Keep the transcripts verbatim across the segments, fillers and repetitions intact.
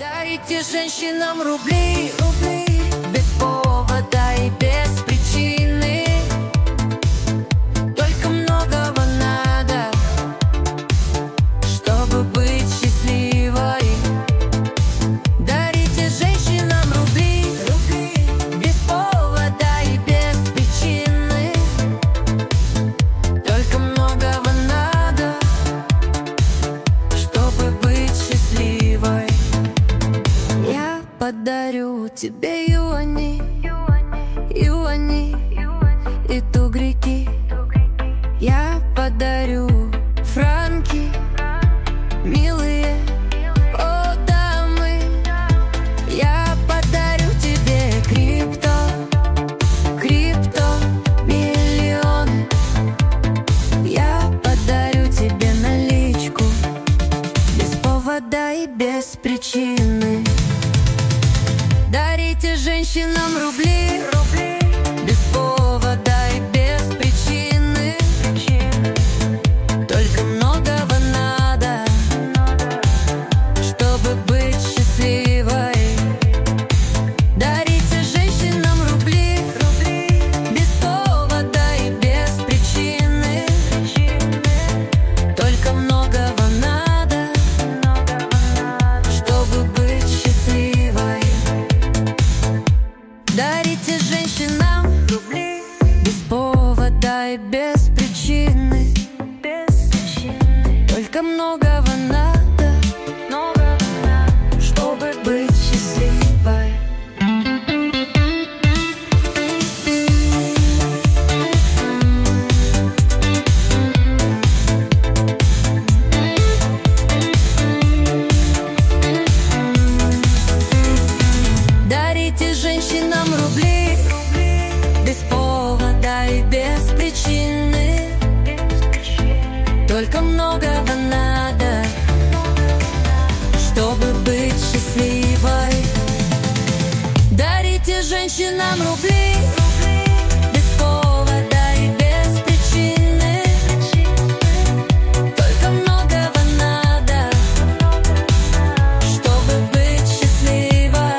Дарите женщинам рубли, рубли, без повода и без причины. Только многого надо, чтобы быть счастливой. Дарите женщинам рубли, рубли, без повода и без причины. Только многого надо, чтобы быть счастливой. Я подарю тебе юани, юани и тугрики. Я подарю франки, милые, о дамы. Я подарю тебе крипто, крипто, миллионы. Я подарю тебе наличку, без повода и без причины. Дарите женщинам рубли, рубли, без повода и без причины. Только многого надо, чтобы быть счастливой. Дарите женщинам рубли, рубли, без повода и без причины. Только многого надо, чтобы быть счастливой. Дарите женщинам рубли, без повода и без причины. Только многого надо, чтобы быть счастливой. Дарите женщинам рубли, без повода и без причины. Только многого надо, чтобы быть счастливой. Дарите женщинам рубли, без повода и без причины. Только многого надо, чтобы быть счастливой.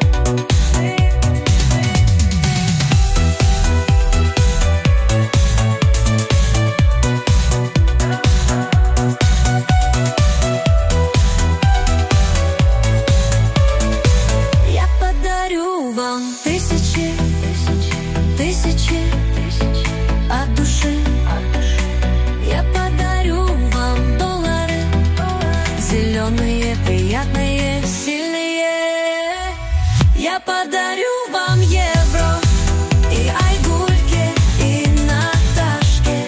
Я подарю вам тысячи, тысячи от души. Я подарю вам доллары, зеленые, приятные, сильные. Я подарю вам евро и Айгульке, и Наташке.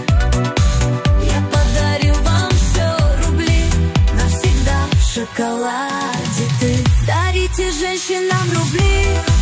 Я подарю вам все рубли, навсегда в шоколаде ты. Дарите женщинам рубли,